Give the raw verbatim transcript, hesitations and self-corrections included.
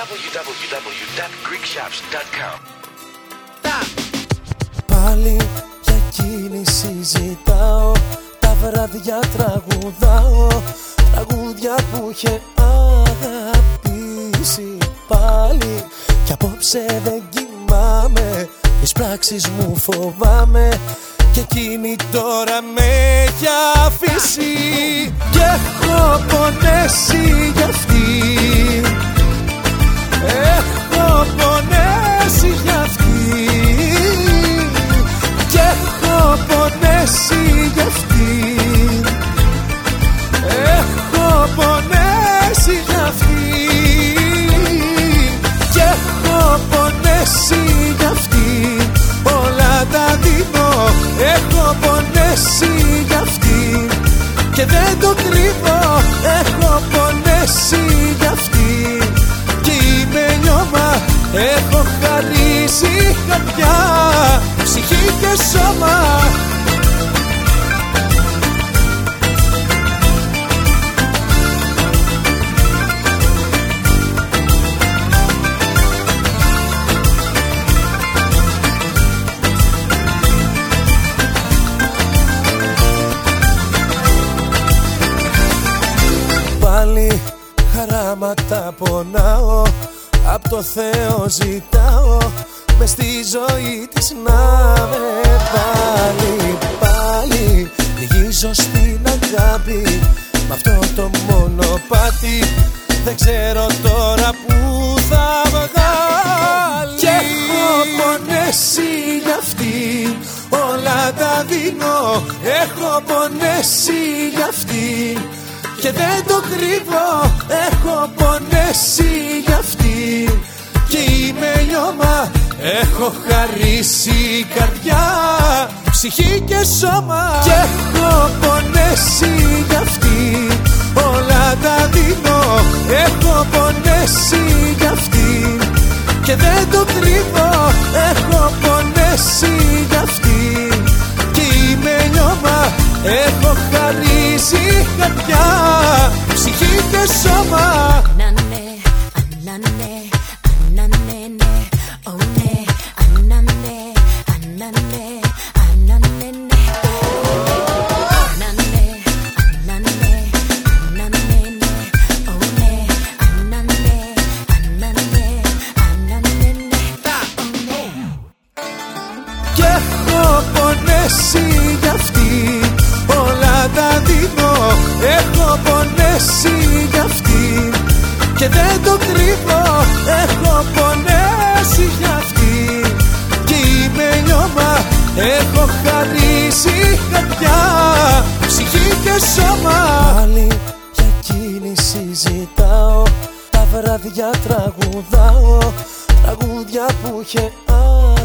double-u double-u double-u dot greek shops dot com. Πάλι για εκείνη συζητάω, τα βράδια τραγουδάω, τραγούδια που είχε αγαπήσει πάλι. Κι απόψε δεν κοιμάμαι, τις πράξεις μου φοβάμαι, και εκείνη τώρα με έχει αφήσει. Κι έχω πονέσει γι' αυτή, έχω πονέσει γι' αυτή, κι έχω πονέσει γι' αυτή, έχω πονέσει γι' αυτή, κι έχω πονέσει γι' αυτή. Όλα τα δίνω, έχω πονέσει γι' αυτή, και δεν το κρύβω, έχω πονέσει γι' αυτή. Κι είμαι λιώμα, έχω χαρίσει καρδιά, ψυχή και σώμα. Πάλι χαράματα πονάω, απ' το Θεό ζητάω, μες στη ζωή της να με πάλι. Πάλι λυγίζω στην αγάπη, μ' αυτό το μονοπάτι, δεν ξέρω τώρα που θα βγάλει. Κι έχω πονέσει γι' αυτή, όλα τα δίνω, έχω πονέσει γι' αυτή, και δεν το κρύβω, έχω πονέσει γι' αυτή. Κι είμαι λιώμα, έχω χαρίσει καρδιά, ψυχή και σώμα. Κι έχω πονέσει γι' αυτή, όλα τα δίνω, έχω πονέσει γι' αυτή, και δεν το κρύβω, έχω πονέσει γι' αυτή. Κι είμαι λιώμα, έχω χαρίσει καρδιά, ψυχή και σώμα. Ανάνε, ανάνε, ανάνε, ναι, oh ναι, ανάνε, ανάνε, ανάνε, ναι, ανάνε, ανάνε, ανάνε, ναι, oh ναι, ανάνε, ανάνε, ανάνε, ναι, oh ναι. Κι έχω πονέσει γι' αυτή, όλα τα δίνω, έχω πονέσει γι' αυτή, και δεν το κρύβω, έχω πονέσει γι' αυτή. Κι είμαι λιώμα, έχω χαρίσει καρδιά, ψυχή και σώμα. Πάλι για εκείνη συζητάω, τα βράδια τραγουδάω, τραγούδια που είχε αγαπήσει